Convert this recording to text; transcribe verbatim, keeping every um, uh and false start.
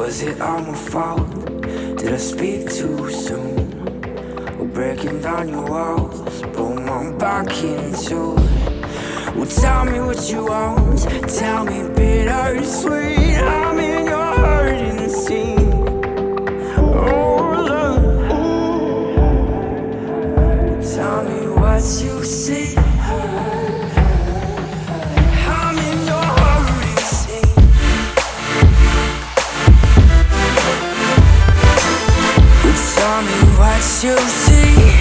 Was it all my fault? Did I speak too soon? Or breaking down your walls, boom, I'm back into it. Well, tell me what you want, tell me bittersweet. I'm in your hurting scene. Oh, love, tell me what you see. I'm in your hurting scene. Well, tell me what you see.